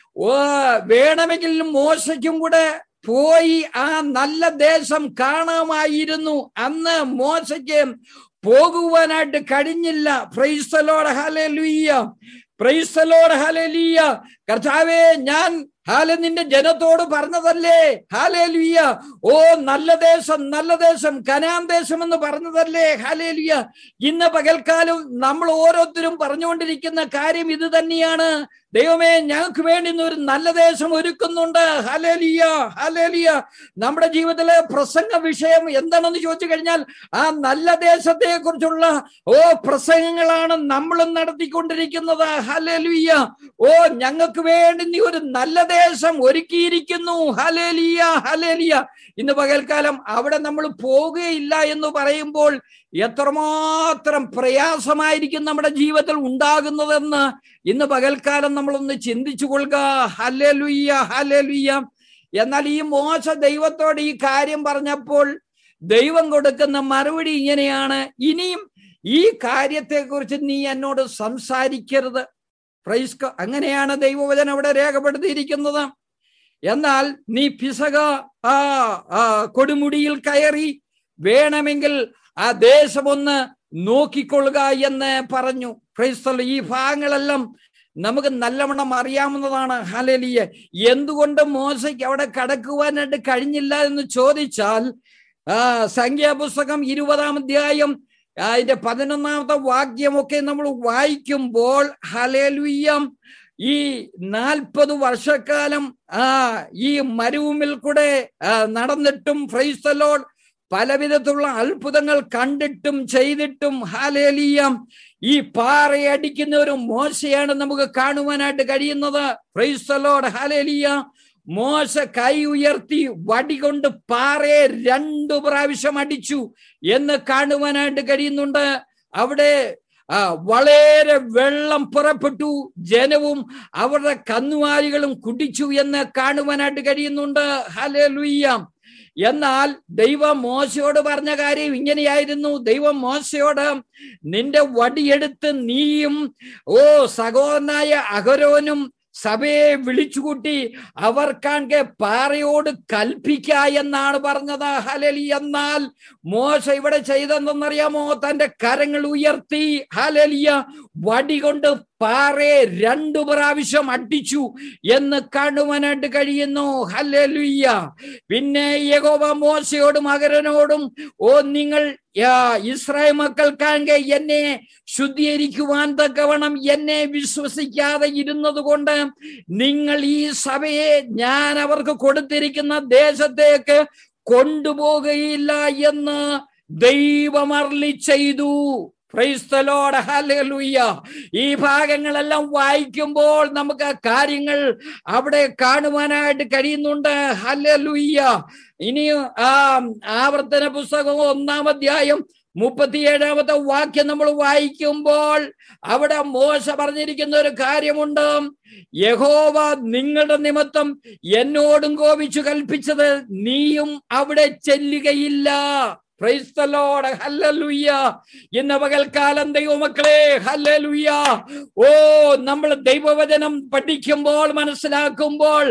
വേണമെങ്കിൽ മോശയ്ക്കും കൂടെ പോയി ആ നല്ല ദേശം കാണാമായിരുന്നു. അന്ന് മോശയ്ക്ക് പോകുവാനായിട്ട് കഴിഞ്ഞില്ല. Praise the Lord, hallelujah. Praise the Lord, hallelujah. കർത്താവേ, ഞാൻ നിന്റെ ജനത്തോട് പറഞ്ഞതല്ലേ, ഹല്ലേലൂയ, നല്ല ദേശം, നല്ല ദേശം, കനാൻ ദേശം എന്ന് പറഞ്ഞതല്ലേ. ഹല്ലേലൂയ. ഇന്ന് പകൽക്കാലം നമ്മൾ ഓരോരുത്തരും പറഞ്ഞുകൊണ്ടിരിക്കുന്ന കാര്യം ഇത് തന്നെയാണ്. ദൈവമേ, ഞങ്ങൾക്ക് വേണ്ടി ഒരു നല്ല ദേശം ഒരുക്കുന്നുണ്ട്. Hallelujah, hallelujah. നമ്മുടെ ജീവിതത്തിലെ പ്രസംഗ വിഷയം എന്താണെന്ന് ചോദിച്ചു കഴിഞ്ഞാൽ ആ നല്ല ദേശത്തെ കുറിച്ചുള്ള പ്രസംഗങ്ങളാണ് നമ്മളും നടത്തിക്കൊണ്ടിരിക്കുന്നത്. ഹല്ലേലൂയ. ഞങ്ങൾക്ക് വേണ്ടി നീ ഒരു നല്ല ദേശം ഒരുക്കിയിരിക്കുന്നു. Hallelujah, hallelujah. ഇന്ന് പകൽക്കാലം അവിടെ നമ്മൾ പോകുകയില്ല എന്ന് പറയുമ്പോൾ എത്രമാത്രം പ്രയാസമായിരിക്കും നമ്മുടെ ജീവിതത്തിൽ ഉണ്ടാകുന്നതെന്ന് ഇന്ന് പകൽക്കാലം നമ്മളൊന്ന് ചിന്തിച്ചു കൊള്ളുക. Hallelujah, hallelujah. എന്നാൽ ഈ മോശ ദൈവത്തോട് ഈ കാര്യം പറഞ്ഞപ്പോൾ ദൈവം കൊടുക്കുന്ന മറുപടി ഇങ്ങനെയാണ്: ഇനിയും ഈ കാര്യത്തെക്കുറിച്ച് നീ എന്നോട് സംസാരിക്കരുത്. അങ്ങനെയാണ് ദൈവവചനം അവിടെ രേഖപ്പെടുത്തിയിരിക്കുന്നത്. എന്നാൽ നീ പിസക കൊടുമുടിയിൽ കയറി വേണമെങ്കിൽ ആ ദേശമൊന്ന് നോക്കിക്കൊള്ളുക എന്ന് പറഞ്ഞു. ഈ ഭാഗങ്ങളെല്ലാം നമുക്ക് നല്ലവണ്ണം അറിയാവുന്നതാണ്. ഹല്ലേലൂയ. എന്തുകൊണ്ട് മോശയ്ക്ക് അവിടെ കടക്കുവാനായിട്ട് കഴിഞ്ഞില്ല എന്ന് ചോദിച്ചാൽ, സംഖ്യാപുസ്തകം 20-ാം അധ്യായം അതിന്റെ 11-ാമത്തെ വാക്യമൊക്കെ നമ്മൾ വായിക്കുമ്പോൾ, ഹല്ലേലൂയ, ഈ 40 വർഷക്കാലം ഈ മരുഭൂമിയിൽ കൂടെ നടന്നിട്ടും, പ്രൈസ് ദി ലോർഡ്, പലവിധത്തിലുള്ള അത്ഭുതങ്ങൾ കണ്ടിട്ടും ചെയ്തിട്ടും, ഹല്ലേലൂയ, ഈ പാറയടിക്കുന്ന ഒരു മോശയാണ് നമുക്ക് കാണുവാനായിട്ട് കഴിയുന്നത്. Praise the Lord, hallelujah. മോശ കൈ ഉയർത്തി വടി കൊണ്ട് പാറയെ 2 പ്രാവശ്യം അടിച്ചു എന്ന് കാണുവാനായിട്ട് കഴിയുന്നുണ്ട്. അവിടെ വളരെ വെള്ളം പുറപ്പെട്ടു, ജനവും അവരുടെ കന്നുകാലികളും കുടിച്ചു എന്ന് കാണുവാനായിട്ട് കഴിയുന്നുണ്ട്. ഹല്ലേലൂയ. എന്നാൽ ദൈവം മോശയോട് പറഞ്ഞ കാര്യം ഇങ്ങനെയായിരുന്നു. ദൈവം മോശയോട്, നിന്റെ വടിയെടുത്ത് നീയും സഹോദരനായ അഹരോനും സഭയെ വിളിച്ചുകൂട്ടി അവർക്കാണെങ്കിൽ പാറയോട് കൽപ്പിക്ക എന്നാണ് പറഞ്ഞത്. ഹല്ലേലൂയ. എന്നാൽ മോശ ഇവിടെ ചെയ്തെന്തെന്നറിയാമോ? തന്റെ കരങ്ങൾ ഉയർത്തി, ഹല്ലേലൂയ, വടി കൊണ്ട് പാറയെ 2 പ്രാവശ്യം അടിച്ചു എന്ന് കാണുവാനായിട്ട് കഴിയുന്നു. ഹല്ലേലൂയ. പിന്നെ യഹോവ മോശയോടും അഹരോനോടും, നിങ്ങൾ ഇസ്രായേൽ മക്കൾക്കാണെങ്കിൽ എന്നെ ശുദ്ധീകരിക്കുവാൻ തക്കവണ്ണം എന്നെ വിശ്വസിക്കാതെ ഇരുന്നത് കൊണ്ട് നിങ്ങൾ ഈ സഭയെ ഞാൻ അവർക്ക് കൊടുത്തിരിക്കുന്ന ദേശത്തേക്ക് കൊണ്ടുപോകുകയില്ല എന്ന് ദൈവം അരുളി ചെയ്തു. Praise the Lord, hallelujah. ഈ ഭാഗങ്ങളെല്ലാം വായിക്കുമ്പോൾ നമുക്ക് കാര്യങ്ങൾ അവിടെ കാണുവാനായിട്ട് കഴിയുന്നുണ്ട്. ഹല്ലേലൂയ. ഇനി ആവർത്തന പുസ്തകം 1-ാം അധ്യായം 37-ാമത്തെ വാക്യം നമ്മൾ വായിക്കുമ്പോൾ അവിടെ മോശ പറഞ്ഞിരിക്കുന്ന ഒരു കാര്യമുണ്ട്. യഹോവ നിങ്ങളുടെ നിമിത്തം എന്നോടും കോപിച്ചു കൽപ്പിച്ചത് നീയും അവിടെ ചെല്ലുകയില്ല. Praise the Lord, hallelujah. ഇന്ന് പകൽക്കാലം ദൈവമക്കളെ, ഹല്ലേലൂയ, നമ്മൾ ദൈവവചനം പഠിക്കുമ്പോൾ മനസ്സിലാക്കുമ്പോൾ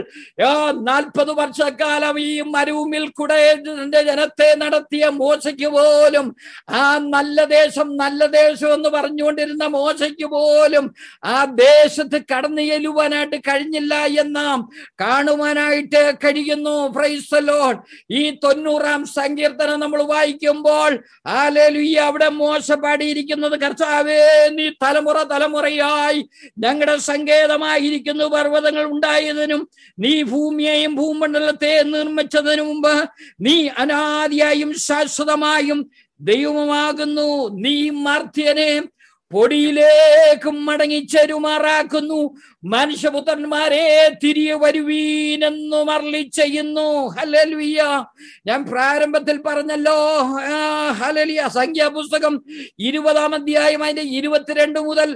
40 വർഷക്കാലം ഈ മരുഭൂമിയിൽ കൂടെ ജനത്തെ നടത്തിയ മോശയ്ക്ക് പോലും, ആ നല്ല ദേശം എന്ന് പറഞ്ഞുകൊണ്ടിരുന്ന മോശയ്ക്ക് പോലും ആ ദേശത്ത് കടന്നു ചെല്ലുവാനായിട്ട് കഴിഞ്ഞില്ല എന്ന് കാണുവാനായിട്ട് കഴിയുന്നു. Praise the Lord. ഈ 90-ാം സങ്കീർത്തനം നമ്മൾ വായിക്കുമ്പോൾ, ഹല്ലേലൂയ, അവിടെ മോശ പാടിയിരിക്കുന്നത്, കർത്താവേ, നീ തലമുറയായി ഞങ്ങളുടെ സങ്കേതമായിരിക്കുന്നു. പർവ്വതങ്ങൾ ഉണ്ടായതിനും നീ ഭൂമിയെയും ഭൂമണ്ഡലത്തെ നിർമ്മിച്ചതിനു മുമ്പ് നീ അനാദിയായും ശാശ്വതമായും ദൈവമാകുന്നു. നീ മർത്യനെ പൊടിയിലേക്കും മടങ്ങിച്ചേരുമാറാക്കുന്നു. മനുഷ്യപുത്രന്മാരെ തിരികെ വരുവീനെന്നും അരുളി ചെയ്യുന്നു. ഹല്ലേലൂയ. ഞാൻ പ്രാരംഭത്തിൽ പറഞ്ഞല്ലോ, ഹല്ലേലൂയ, സംഖ്യാപുസ്തകം 20-ാം അധ്യായം അതിന്റെ 22 മുതൽ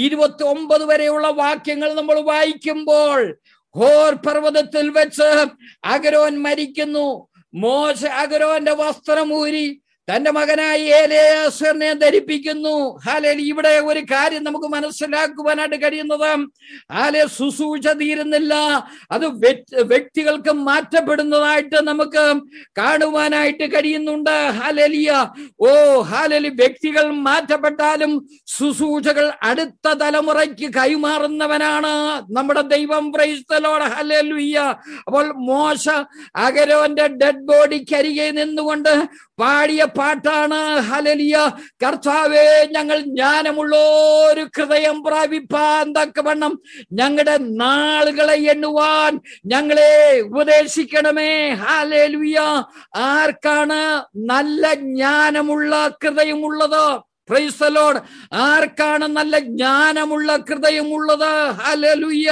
29 വരെയുള്ള വാക്യങ്ങൾ നമ്മൾ വായിക്കുമ്പോൾ, ഹോർ പർവ്വതത്തിൽ വെച്ച് അഹരോൻ മരിക്കുന്നു. മോശ അഹരോന്റെ വസ്ത്രം ഊരി തന്റെ മകനായ എലെയാസാരിനെ ധരിപ്പിക്കുന്നു. ഹല്ലേലൂയ. ഇവിടെ ഒരു കാര്യം നമുക്ക് മനസ്സിലാക്കുവാനായിട്ട് കഴിയുന്നത്, ശുശ്രൂഷ തീരുന്നില്ല, അത് വ്യക്തികൾക്ക് മാറ്റപ്പെടുന്നതായിട്ട് നമുക്ക് കാണുവാനായിട്ട് കഴിയുന്നുണ്ട്. ഹല്ലേലൂയ. ഹല്ലേലൂയ. വ്യക്തികൾ മാറ്റപ്പെട്ടാലും ശുശ്രൂഷകൾ അടുത്ത തലമുറയ്ക്ക് കൈമാറുന്നവനാണ് നമ്മുടെ ദൈവം. Praise the Lord, hallelujah. അപ്പോൾ മോശ അഹരോന്റെ ഡെഡ് ബോഡിക്കരികെ നിന്നുകൊണ്ട് പാടിയ പാട്ടാണ്, ഹല്ലേലൂയ, കർത്താവേ, ഞങ്ങൾ ജ്ഞാനമുള്ള ഒരു ഹൃദയം പ്രാപിപ്പാൻ തക്കവണ്ണം ഞങ്ങളുടെ നാളുകളെ എണ്ണുവാൻ ഞങ്ങളെ ഉപദേശിക്കണമേ. ഹല്ലേലൂയ. ആർക്കാണ് നല്ല ജ്ഞാനമുള്ള ഹൃദയമുള്ളത്? Praise the Lord. ആർക്കാണ് നല്ല ജ്ഞാനമുള്ള ഹൃദയമുള്ളത്? ഹല്ലേലൂയ.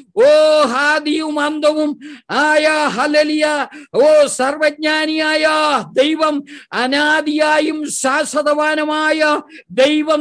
ഹാദിയും അന്തവും ആയ, ഹല്ലേലൂയ, സർവജ്ഞാനിയായ ദൈവം, അനാദിയായും ശാശ്വതവാനുമായ ദൈവം,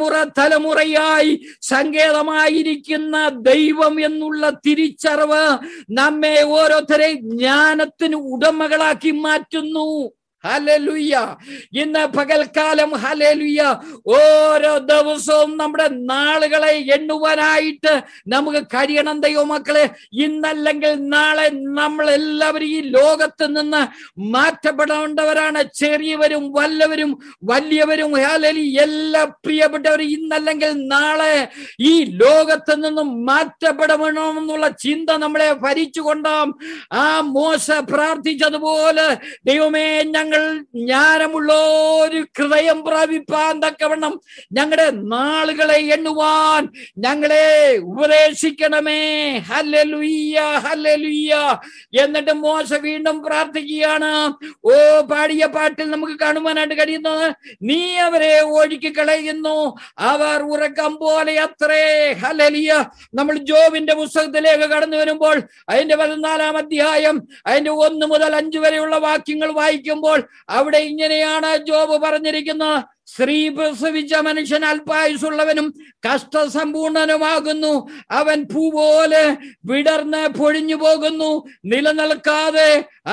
തലമുറയായി സങ്കേതമായിരിക്കുന്ന ദൈവം എന്നുള്ള തിരിച്ചറിവ് നമ്മെ ഓരോരുത്തരെ ജ്ഞാനത്തിന് ഉടമകളാക്കി മാറ്റുന്നു. ഹല്ലേലൂയ. ഇന്ന് പകൽക്കാലം ഹല്ലേലൂയ ഓരോ ദിവസവും നമ്മുടെ നാളുകളെ എണ്ണുവാനായിട്ട് നമുക്ക് കഴിയണം ദൈവമക്കളെ. ഇന്നല്ലെങ്കിൽ നാളെ നമ്മൾ എല്ലാവരും ഈ ലോകത്ത് നിന്ന് മാറ്റപ്പെടേണ്ടവരാണ്. ചെറിയവരും വല്ലവരും വലിയവരും ഹല്ലേലൂയ എല്ലാ പ്രിയപ്പെട്ടവരും ഇന്നല്ലെങ്കിൽ നാളെ ഈ ലോകത്ത് നിന്നും മാറ്റപ്പെടണമെന്നുള്ള ചിന്ത നമ്മളെ ഭരിച്ചുകൊണ്ടാം ആ മോശ പ്രാർത്ഥിച്ചതുപോലെ ദൈവമേ ഞങ്ങൾ ജ്ഞാനമുള്ള ഒരു ഹൃദയം പ്രാപിപ്പാൻ തക്കവണ്ണം ഞങ്ങളുടെ നാളുകളെ എണ്ണുവാൻ ഞങ്ങളെ ഉപദേശിക്കണമേ. Hallelujah hallelujah. എന്നിട്ട് മോശ വീണ്ടും പ്രാർത്ഥിക്കുകയാണ്. പാടിയ പാട്ടിൽ നമുക്ക് കാണുവാനായിട്ട് കഴിയുന്നത്, നീ അവരെ ഒഴുക്കി കളയുന്നു, അവർ ഉറക്കം പോലെ അത്രേ. ഹല്ലേലൂയ. നമ്മൾ ജോബിന്റെ പുസ്തകത്തിലേക്ക് കടന്നു വരുമ്പോൾ അതിന്റെ 14-ാം അധ്യായം അതിന്റെ 1 മുതൽ 5 വരെയുള്ള വാക്യങ്ങൾ വായിക്കുമ്പോൾ അവിടെ ഇങ്ങനെയാണ് ജോബ് പറഞ്ഞിരിക്കുന്നത്. സ്ത്രീ പ്രസവിച്ച മനുഷ്യൻ അല്പായുസുള്ളവനും കഷ്ടസമ്പൂർണനുമാകുന്നു. അവൻ പൂ പോലെ വിടർന്ന് പൊഴിഞ്ഞു പോകുന്നു, നിലനിൽക്കാതെ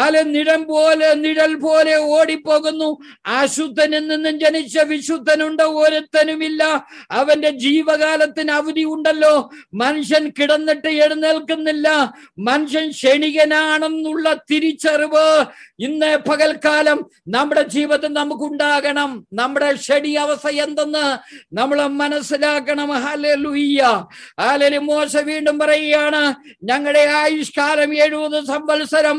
നിഴൽ പോലെ ഓടിപ്പോകുന്നു. അശുദ്ധനിൽ നിന്നും ജനിച്ച വിശുദ്ധനുണ്ട് ഒരുത്തനുമില്ല. അവന്റെ ജീവകാലത്തിന് അവധി ഉണ്ടല്ലോ. മനുഷ്യൻ കിടന്നിട്ട് എഴുന്നേൽക്കുന്നില്ല. മനുഷ്യൻ ക്ഷണികനാണെന്നുള്ള തിരിച്ചറിവ് ഇന്ന് പകൽക്കാലം നമ്മുടെ ജീവിതത്തിൽ നമുക്കുണ്ടാകണം. നമ്മുടെ ക്ഷണി അവസ്ഥ എന്തെന്ന് നമ്മൾ മനസ്സിലാക്കണം. Hallelujah hallelujah. മോശ വീണ്ടും പറയുകയാണ്, ഞങ്ങളുടെ ആയുഷ്കാലം 70 സംവത്സരം,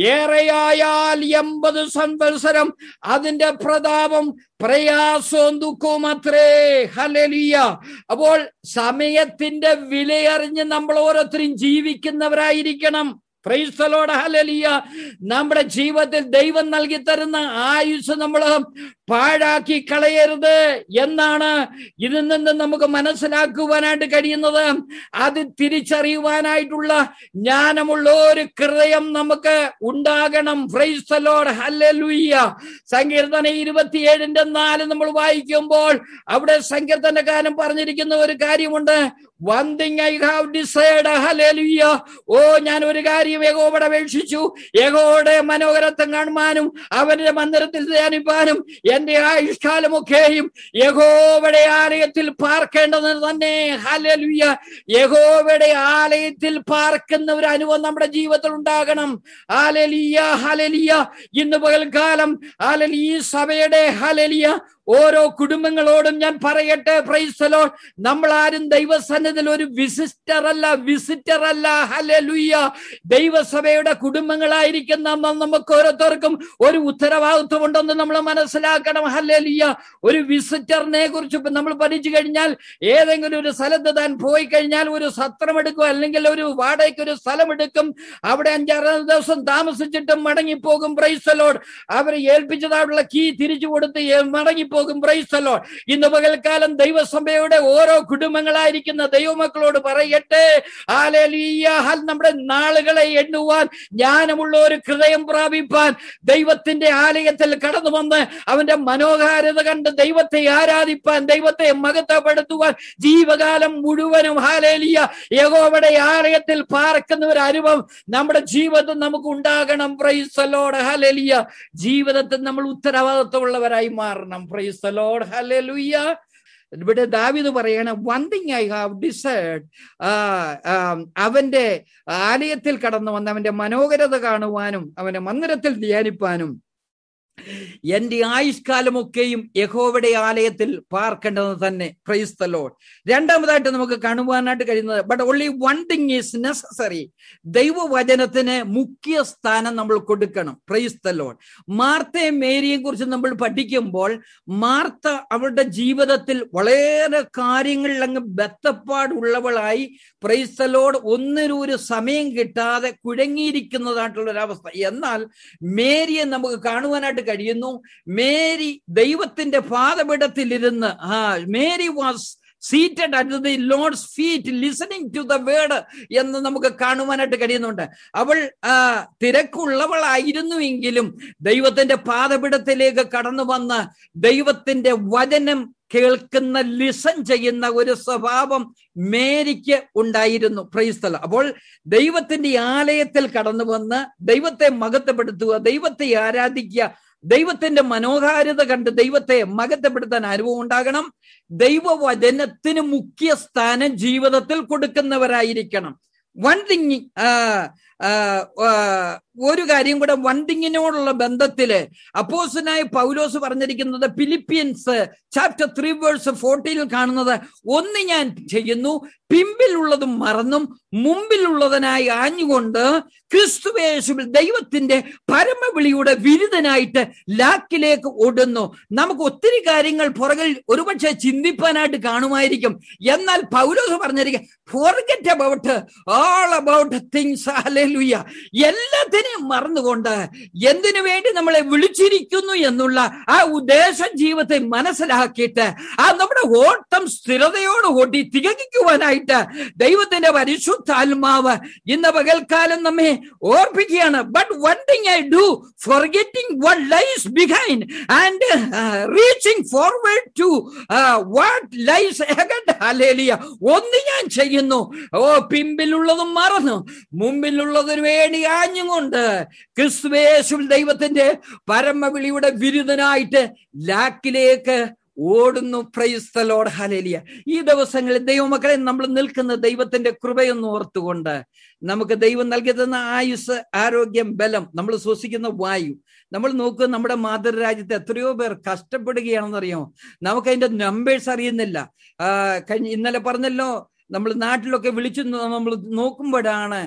ഏറെയായാൽ 80 സംവത്സരം. അതിന്റെ പ്രതാപം പ്രയാസവും ദുഃഖവും അത്രേ. ഹല്ലേലൂയ. അപ്പോൾ സമയത്തിന്റെ വിലയറിഞ്ഞ് നമ്മൾ ഓരോരുത്തരും ജീവിക്കുന്നവരായിരിക്കണം. Praise the Lord. ഹല്ലേലൂയ. നമ്മുടെ ജീവിതത്തിൽ ദൈവം നൽകി തരുന്ന ആയുസ് നമ്മൾ പാഴാക്കി കളയരുത് എന്നാണ് ഇതിൽ നിന്ന് നമുക്ക് മനസ്സിലാക്കുവാനായിട്ട് കഴിയുന്നത്. അത് തിരിച്ചറിയുവാനായിട്ടുള്ള ജ്ഞാനമുള്ള ഒരു ഹൃദയം നമുക്ക് ഉണ്ടാകണം. Praise the Lord. ഹല്ലേലൂയ. സങ്കീർത്തനം 27:4 നമ്മൾ വായിക്കുമ്പോൾ അവിടെ സങ്കീർത്തനക്കാരൻ പറഞ്ഞിരിക്കുന്ന ഒരു കാര്യമുണ്ട്. One thing I have decided, hallelujah. ഞാൻ ഒരു കാര്യം യഹോവയോട് അപേക്ഷിച്ചു, യഹോവയുടെ മനോഹരത്വം കാണുവാനും അവന്റെ മന്ദിരത്തിൽ ധ്യാനിപ്പാനും എന്റെ ആയുഷ്കാലമൊക്കെയും യഹോവയുടെ ആലയത്തിൽ പാർക്കേണ്ടത് തന്നെ. ഹല്ലേലൂയ. യഹോവയുടെ ആലയത്തിൽ പാർക്കുന്ന ഒരു അനുഭവം നമ്മുടെ ജീവിതത്തിൽ ഉണ്ടാകണം. Hallelujah hallelujah. ഇന്ന് പകൽക്കാലം ഹല്ലേലൂയ ഈ സഭയുടെ ഹല്ലേലൂയ ഓരോ കുടുംബങ്ങളോടും ഞാൻ പറയട്ടെ, പ്രൈസ് ദി ലോർഡ്, നമ്മൾ ആരും ദൈവസന്നിധിയിൽ ഒരു വിസിറ്റർ അല്ല. ഹല്ലേലൂയ. ദൈവസഭയുടെ കുടുംബങ്ങളായിരിക്കുന്ന നമുക്ക് ഓരോരുത്തർക്കും ഒരു ഉത്തരവാദിത്വം ഉണ്ടെന്ന് നമ്മൾ മനസ്സിലാക്കണം. ഹല്ലേലൂയ. ഒരു വിസിറ്ററിനെ കുറിച്ച് നമ്മൾ പഠിച്ചു കഴിഞ്ഞാൽ, ഏതെങ്കിലും ഒരു സ്ഥലത്ത് താൻ പോയി കഴിഞ്ഞാൽ ഒരു സത്രം എടുക്കും, അല്ലെങ്കിൽ ഒരു വാടകയ്ക്ക് ഒരു സ്ഥലം എടുക്കും. അവിടെ 5-6 ദിവസം താമസിച്ചിട്ടും മടങ്ങിപ്പോകും. Praise the Lord. അവരെ ഏൽപ്പിച്ചതായിട്ടുള്ള കീ തിരിച്ചു കൊടുത്ത് മടങ്ങിപ്പോകും. Praise the Lord. ഇന്ന് പകൽക്കാലം ദൈവസഭയുടെ ഓരോ കുടുംബങ്ങളായിരിക്കുന്ന ദൈവമക്കളോട് പറയട്ടെ, ഹല്ലേലൂയ, നമ്മുടെ നാളുകളെ എണ്ണുവാൻ ജ്ഞാനമുള്ള ഒരു ഹൃദയം പ്രാപിപ്പാൻ, ദൈവത്തിന്റെ ആലയത്തിൽ കടന്നു വന്ന് അവന്റെ മനോഹാരിത കണ്ട് ദൈവത്തെ ആരാധിപ്പാൻ, ദൈവത്തെ മഹത്വപ്പെടുത്തുവാൻ ജീവകാലം മുഴുവനും ഹല്ലേലൂയ യഹോവയുടെ ആലയത്തിൽ പാർക്കുന്ന ഒരു അനുഭവം നമ്മുടെ ജീവിതത്തിൽ നമുക്ക് ഉണ്ടാകണം. Praise the Lord. ഹല്ലേലൂയ. ജീവിതത്തിൽ നമ്മൾ ഉത്തരവാദിത്വമുള്ളവരായി മാറണം. Praise the Lord. ഹല്ലേലൂയ. ഇവിടെ ദാവീദ് പറയാണ്, one thing I have decide, അവന്റെ ആലയത്തിൽ കടന്നു വന്ന് അവന്റെ മനോഹരത കാണുവാനും അവന്റെ മന്ദിരത്തിൽ ധ്യാനിപ്പാനും എന്റെ ആയുഷ്കാലമൊക്കെയും യഹോവയുടെ ആലയത്തിൽ പാർക്കേണ്ടത് തന്നെ. Praise the lord. രണ്ടാമതായിട്ട് നമുക്ക് കാണുവാനായിട്ട് കഴിയുന്നത്, but only one thing is necessary. ദൈവവചനത്തിന് മുഖ്യ സ്ഥാനം നമ്മൾ കൊടുക്കണം. Praise the lord. മാർത്തയും മേരിയെ കുറിച്ച് നമ്മൾ പഠിക്കുമ്പോൾ, മാർത്ത അവളുടെ ജീവിതത്തിൽ വളരെ കാര്യങ്ങളിൽ അങ്ങ് ബദ്ധപ്പാടുള്ളവളായി, പ്രൈസ് ദി ലോർഡ്, ഒന്നിനും ഒരു സമയം കിട്ടാതെ കുഴങ്ങിയിരിക്കുന്നതായിട്ടുള്ള ഒരവസ്ഥ. എന്നാൽ മേരിയെ നമുക്ക് കാണുവാനായിട്ട് കഴിയുന്നു. മേരി ദൈവത്തിന്റെ പാദപീഠത്തിലിരുന്ന്, Mary was seated at the Lord's feet listening to the word എന്ന് നമുക്ക് കാണുവാനായിട്ട് കഴിയുന്നുണ്ട്. അവൾ തിരക്കുള്ളവളായിരുന്നുവെങ്കിലും ദൈവത്തിന്റെ പാദപീഠത്തിലേക്ക് കടന്നു വന്ന് ദൈവത്തിന്റെ വചനം കേൾക്കുന്ന, ലിസൺ ചെയ്യുന്ന ഒരു സ്വഭാവം മേരിക്ക് ഉണ്ടായിരുന്നു. Praise the Lord. അപ്പോൾ ദൈവത്തിന്റെ ആലയത്തിൽ കടന്നു വന്ന് ദൈവത്തെ മഹത്വപ്പെടുത്തുക, ദൈവത്തെ ആരാധിക്കുക, ദൈവത്തിന്റെ മനോഹാരിത കണ്ട് ദൈവത്തെ മഹത്വപ്പെടുത്താൻ അനുഭവം ഉണ്ടാകണം. ദൈവവചനത്തിന് മുഖ്യ സ്ഥാനം ജീവിതത്തിൽ കൊടുക്കുന്നവരായിരിക്കണം. വൺ തിങ്, ഒരു കാര്യം കൂടെ, വൺ തിങ്ങിനോടുള്ള ബന്ധത്തില് അപ്പോസ്തലനായ പൗലോസ് പറഞ്ഞിരിക്കുന്നത് ഫിലിപ്പിയൻസ് ചാപ്റ്റർ 3:14 കാണുന്നത്, ഒന്ന് ഞാൻ ചെയ്യുന്നു, പിമ്പിലുള്ളതും മറന്നും മുമ്പിലുള്ളതിനായി ആഞ്ഞുകൊണ്ട് ക്രിസ്തുയേശുവിൽ ദൈവത്തിന്റെ പരമവിളിയുടെ വിരുദ്ധനായിട്ട് ലാക്കിലേക്ക് ഓടുന്നു. നമുക്ക് ഒത്തിരി കാര്യങ്ങൾ പുറകിൽ ഒരുപക്ഷെ ചിന്തിപ്പാനായിട്ട് കാണുമായിരിക്കും. എന്നാൽ പൗലോസ് പറഞ്ഞിരിക്കുക, forget about all about things. Hallelujah. എല്ലാത്തിനെയും മറന്നുകൊണ്ട് എന്തിനു വേണ്ടി നമ്മളെ വിളിച്ചിരിക്കുന്നു എന്നുള്ള ആ ഉദ്ദേശ ജീവിതത്തെ മനസ്സിലാക്കിയിട്ട് നമ്മുടെ ഓട്ടം സ്ഥിരതയോട് ഓടി തികയ്ക്കുവാനായിട്ട് ദൈവത്തിന്റെ പരിശുദ്ധാത്മാവ് ഇന്ന് പകൽക്കാലം നമ്മെ ഓർപ്പിക്കുകയാണ്. But one thing I do, forgetting what lies behind and reaching forward to what lies ahead. Hallelujah. ഒന്ന് ഞാൻ ചെയ്യുന്നു, പിമ്പിലുള്ളതും മറന്നു മുമ്പിലുള്ളതിനു വേണ്ടി ആഞ്ഞുകൊണ്ട് ക്രിസ്തുയേശുവിൽ ദൈവത്തിന്റെ പരമവിളിയുടെ വിരുദ്ധനായിട്ട് ലാക്കിലേക്ക് ഓടുന്നു. Praise the Lord. ഹല്ലേലൂയ. ഈ ദിവസങ്ങളിൽ ദൈവമക്കളെ നമ്മൾ നിൽക്കുന്ന ദൈവത്തിന്റെ കൃപയൊന്ന് ഓർത്തുകൊണ്ട് നമുക്ക് ദൈവം നൽകി തന്ന ആയുസ്, ആരോഗ്യം, ബലം, നമ്മൾ ശ്വസിക്കുന്ന വായു, നമ്മൾ നോക്കുക, നമ്മുടെ മാതൃരാജ്യത്ത് എത്രയോ പേർ കഷ്ടപ്പെടുകയാണെന്നറിയാമോ? നമുക്കതിന്റെ നമ്പേഴ്സ് അറിയുന്നില്ല. ഇന്നലെ പറഞ്ഞല്ലോ, നമ്മൾ നാട്ടിലൊക്കെ വിളിച്ചു നമ്മൾ നോക്കുമ്പോഴാണ്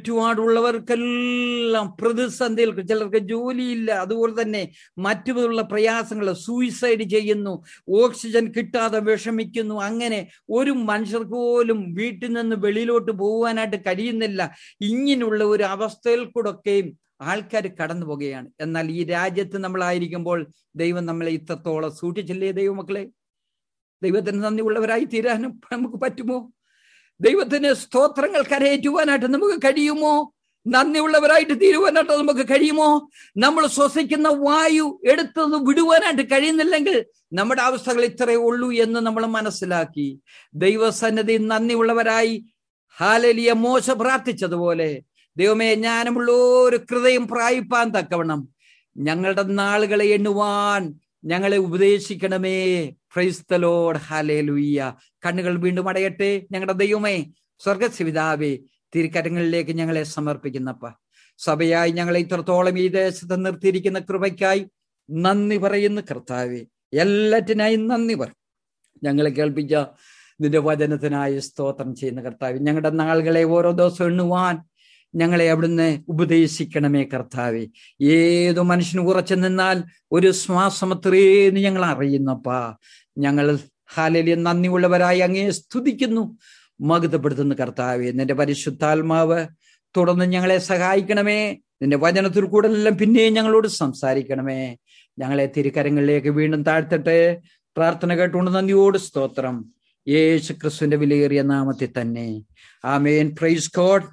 ചുറ്റുപാടുള്ളവർക്കെല്ലാം പ്രതിസന്ധികൾ, ചിലർക്ക് ജോലിയില്ല, അതുപോലെ തന്നെ മറ്റുള്ള പ്രയാസങ്ങൾ, സൂയിസൈഡ് ചെയ്യുന്നു, ഓക്സിജൻ കിട്ടാതെ വിഷമിക്കുന്നു. അങ്ങനെ ഒരു മനുഷ്യർക്ക് പോലും വീട്ടിൽ നിന്ന് വെളിയിലോട്ട് പോകാനായിട്ട് കഴിയുന്നില്ല. ഇങ്ങനെയുള്ള ഒരു അവസ്ഥയിൽ കൂടെയൊക്കെയും ആൾക്കാർ കടന്നു പോകുകയാണ്. എന്നാൽ ഈ രാജ്യത്ത് നമ്മളായിരിക്കുമ്പോൾ ദൈവം നമ്മളെ ഇത്രത്തോളം സൂക്ഷിച്ചില്ലേ ദൈവമക്കളെ? ദൈവത്തിന് നന്ദിയുള്ളവരായി തീരാനും നമുക്ക് പറ്റുമോ? ദൈവത്തിന് സ്തോത്രങ്ങൾ കരയേറ്റുവാനായിട്ട് നമുക്ക് കഴിയുമോ? നന്ദിയുള്ളവരായിട്ട് തീരുവാനായിട്ട് നമുക്ക് കഴിയുമോ? നമ്മൾ ശ്വസിക്കുന്ന വായു എടുത്തത് വിടുവാനായിട്ട് കഴിയുന്നില്ലെങ്കിൽ നമ്മുടെ അവസ്ഥകൾ ഇത്രയേ ഉള്ളൂ എന്ന് നമ്മൾ മനസ്സിലാക്കി ദൈവസന്നിധി നന്ദിയുള്ളവരായി ഹല്ലേലൂയ മോശ പ്രാർത്ഥിച്ചതുപോലെ, ദൈവമേ, ജ്ഞാനമുള്ള ഒരു ഹൃദയം പ്രാപിപ്പാൻ തക്കവണ്ണം ഞങ്ങളുടെ നാളുകളെ എണ്ണുവാൻ ഞങ്ങളെ ഉപദേശിക്കണമേ. Praise the Lord. ഹല്ലേലൂയ. കണ്ണുകൾ വീണ്ടും അടയട്ടെ. ഞങ്ങളുടെ ദൈവമേ, സ്വർഗ്ഗപിതാവേ, തിരുക്കരങ്ങളിലേക്ക് ഞങ്ങളെ സമർപ്പിക്കുന്നപ്പ, സഭയായി ഞങ്ങളെ ഇത്രത്തോളം ഈ ദേശത്ത് നിർത്തിയിരിക്കുന്ന കൃപയ്ക്കായി നന്ദി പറയുന്നു കർത്താവേ. എല്ലാറ്റിനായും നന്ദി പറയും. ഞങ്ങളെ കേൾപ്പിച്ച നിന്റെ വചനത്തിനായി സ്തോത്രം ചെയ്യുന്ന കർത്താവേ, ഞങ്ങളുടെ നാളുകളെ ഓരോ ദിവസം എണ്ണുവാൻ ഞങ്ങളെ അവിടുന്ന് ഉപദേശിക്കണമേ കർത്താവേ. ഏതു മനുഷ്യന് ഉറച്ചു നിന്നാൽ ഒരു ശ്വാസമത്രേന്ന് ഞങ്ങൾ അറിയുന്നപ്പാ. ഞങ്ങൾ ഹല്ലേലൂയ നന്ദിയുള്ളവരായി അങ്ങേ സ്തുതിക്കുന്നു, മഹത്വപ്പെടുത്തുന്നു കർത്താവേ. നിന്റെ പരിശുദ്ധാത്മാവ് തുടർന്ന് ഞങ്ങളെ സഹായിക്കണമേ. നിന്റെ വചനത്തിൽ കൂടെ എല്ലാം പിന്നെയും ഞങ്ങളോട് സംസാരിക്കണമേ. ഞങ്ങളെ തിരുക്കരങ്ങളിലേക്ക് വീണ്ടും താഴ്ത്തട്ടെ. പ്രാർത്ഥന കേട്ടുകൊണ്ട് നന്ദിയോട് സ്തോത്രം. യേശു ക്രിസ്തുവിന്റെ വിലയേറിയ നാമത്തിൽ തന്നെ. ആമേൻ. Praise God.